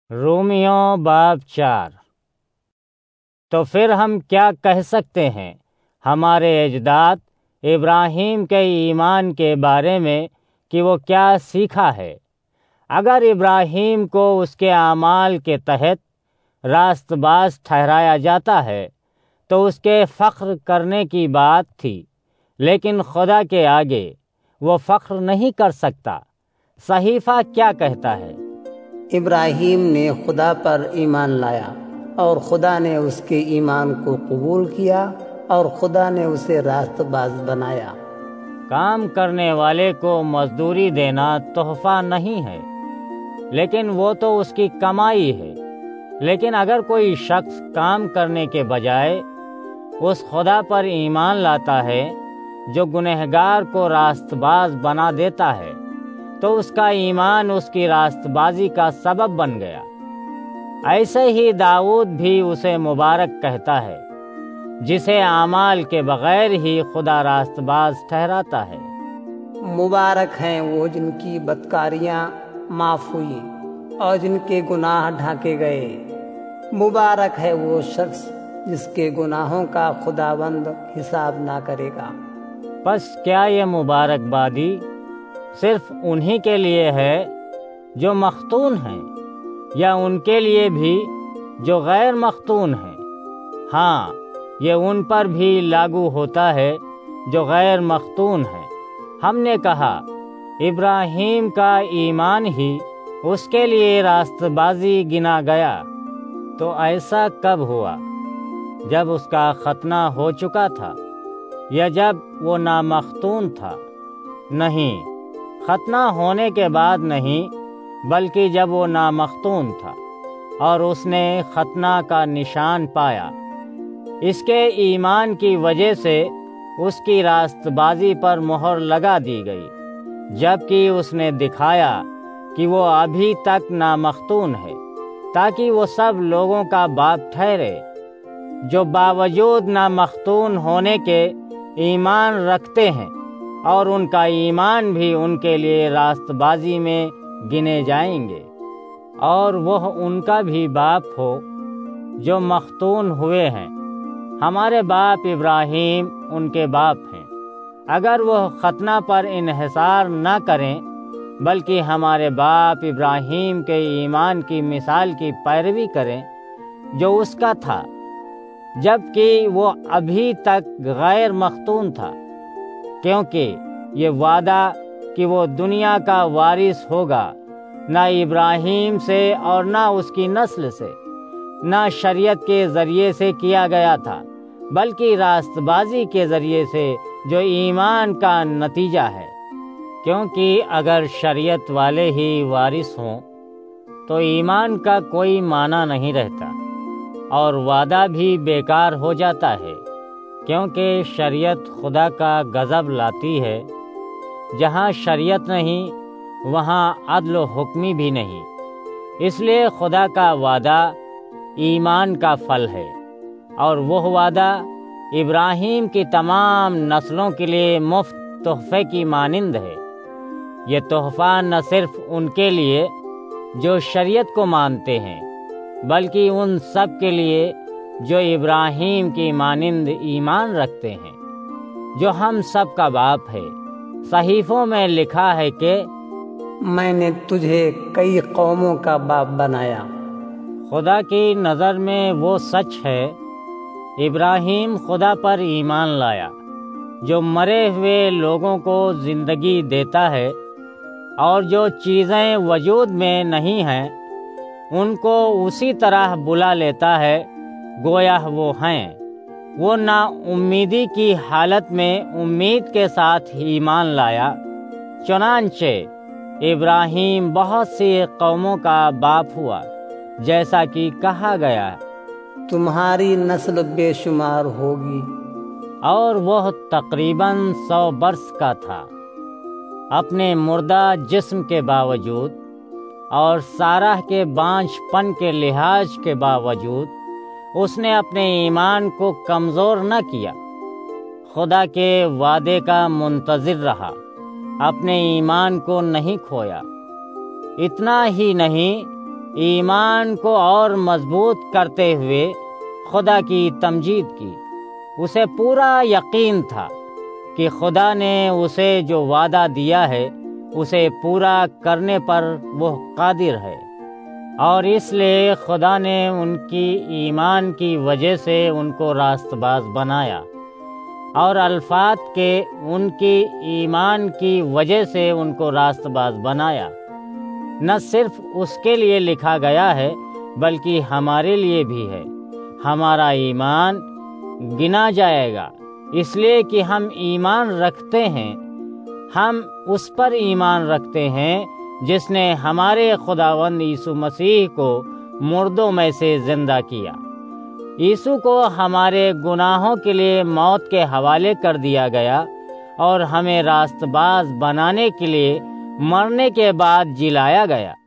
رومیوں باب 4۔ تو پھر ہم کیا کہہ سکتے ہیں ہمارے اجداد ابراہیم کے ایمان کے بارے میں کہ وہ کیا سیکھا ہے؟ اگر ابراہیم کو اس کے اعمال کے تحت راست باز ٹھہرایا جاتا ہے تو اس کے فخر کرنے کی بات تھی، لیکن خدا کے آگے وہ فخر نہیں کر سکتا۔ صحیفہ کیا کہتا ہے؟ ابراہیم نے خدا پر ایمان لایا اور خدا نے اس کے ایمان کو قبول کیا اور خدا نے اسے راست باز بنایا۔ کام کرنے والے کو مزدوری دینا تحفہ نہیں ہے، لیکن وہ تو اس کی کمائی ہے۔ لیکن اگر کوئی شخص کام کرنے کے بجائے اس خدا پر ایمان لاتا ہے جو گنہگار کو راست باز بنا دیتا ہے، تو اس کا ایمان اس کی راست بازی کا سبب بن گیا۔ ایسے ہی داؤد بھی اسے مبارک کہتا ہے جسے اعمال کے بغیر ہی خدا راست باز ٹھہراتا ہے۔ مبارک ہیں وہ جن کی بدکاریاں معاف ہوئی اور جن کے گناہ ڈھانکے گئے۔ مبارک ہے وہ شخص جس کے گناہوں کا خداوند حساب نہ کرے گا۔ پس کیا یہ مبارک بادی صرف انہی کے لیے ہے جو مختون ہیں، یا ان کے لیے بھی جو غیر مختون ہیں؟ ہاں، یہ ان پر بھی لاگو ہوتا ہے جو غیر مختون ہیں۔ ہم نے کہا ابراہیم کا ایمان ہی اس کے لیے راست بازی گنا گیا۔ تو ایسا کب ہوا؟ جب اس کا ختنہ ہو چکا تھا یا جب وہ نامختون تھا؟ نہیں، ختنہ ہونے کے بعد نہیں، بلکہ جب وہ نامختون تھا اور اس نے ختنہ کا نشان پایا۔ اس کے ایمان کی وجہ سے اس کی راست بازی پر مہر لگا دی گئی، جبکہ اس نے دکھایا کہ وہ ابھی تک نامختون ہے، تاکہ وہ سب لوگوں کا باپ ٹھہرے جو باوجود نامختون ہونے کے ایمان رکھتے ہیں، اور ان کا ایمان بھی ان کے لیے راست بازی میں گنے جائیں گے، اور وہ ان کا بھی باپ ہو جو مختون ہوئے ہیں۔ ہمارے باپ ابراہیم ان کے باپ ہیں۔ اگر وہ ختنہ پر انحصار نہ کریں بلکہ ہمارے باپ ابراہیم کے ایمان کی مثال کی پیروی کریں جو اس کا تھا، جبکہ وہ ابھی تک غیر مختون تھا، کیونکہ یہ وعدہ کہ وہ دنیا کا وارث ہوگا نہ ابراہیم سے اور نہ اس کی نسل سے، نہ شریعت کے ذریعے سے کیا گیا تھا، بلکہ راست بازی کے ذریعے سے جو ایمان کا نتیجہ ہے۔ کیونکہ اگر شریعت والے ہی وارث ہوں تو ایمان کا کوئی معنی نہیں رہتا، اور وعدہ بھی بیکار ہو جاتا ہے، کیونکہ شریعت خدا کا غضب لاتی ہے۔ جہاں شریعت نہیں وہاں عدل و حکمی بھی نہیں، اس لیے خدا کا وعدہ ایمان کا پھل ہے، اور وہ وعدہ ابراہیم کی تمام نسلوں کے لیے مفت تحفے کی مانند ہے۔ یہ تحفہ نہ صرف ان کے لیے جو شریعت کو مانتے ہیں، بلکہ ان سب کے لیے جو ابراہیم کی مانند ایمان رکھتے ہیں، جو ہم سب کا باپ ہے۔ صحیفوں میں لکھا ہے کہ میں نے تجھے کئی قوموں کا باپ بنایا۔ خدا کی نظر میں وہ سچ ہے۔ ابراہیم خدا پر ایمان لایا جو مرے ہوئے لوگوں کو زندگی دیتا ہے، اور جو چیزیں وجود میں نہیں ہیں ان کو اسی طرح بلا لیتا ہے گویا وہ ہیں۔ وہ نا امیدی کی حالت میں امید کے ساتھ ایمان لایا، چنانچہ ابراہیم بہت سی قوموں کا باپ ہوا، جیسا کہ کہا گیا ہے، تمہاری نسل بے شمار ہوگی۔ اور وہ تقریباً 100 برس کا تھا۔ اپنے مردہ جسم کے باوجود اور سارہ کے بانجھ پن کے لحاظ کے باوجود اس نے اپنے ایمان کو کمزور نہ کیا، خدا کے وعدے کا منتظر رہا، اپنے ایمان کو نہیں کھویا۔ اتنا ہی نہیں ایمان کو اور مضبوط کرتے ہوئے خدا کی تمجید کی۔ اسے پورا یقین تھا کہ خدا نے اسے جو وعدہ دیا ہے اسے پورا کرنے پر وہ قادر ہے، اور اس لیے خدا نے ان کی ایمان کی وجہ سے ان کو راست باز بنایا، اور الفات کے ان کی ایمان کی وجہ سے ان کو راست باز بنایا۔ نہ صرف اس کے لیے لکھا گیا ہے بلکہ ہمارے لیے بھی ہے۔ ہمارا ایمان گنا جائے گا اس لیے کہ ہم ایمان رکھتے ہیں، ہم اس پر ایمان رکھتے ہیں جس نے ہمارے خداوند یسوع مسیح کو مردوں میں سے زندہ کیا۔ یسوع کو ہمارے گناہوں کے لیے موت کے حوالے کر دیا گیا اور ہمیں راست باز بنانے کے لیے مرنے کے بعد جلایا گیا۔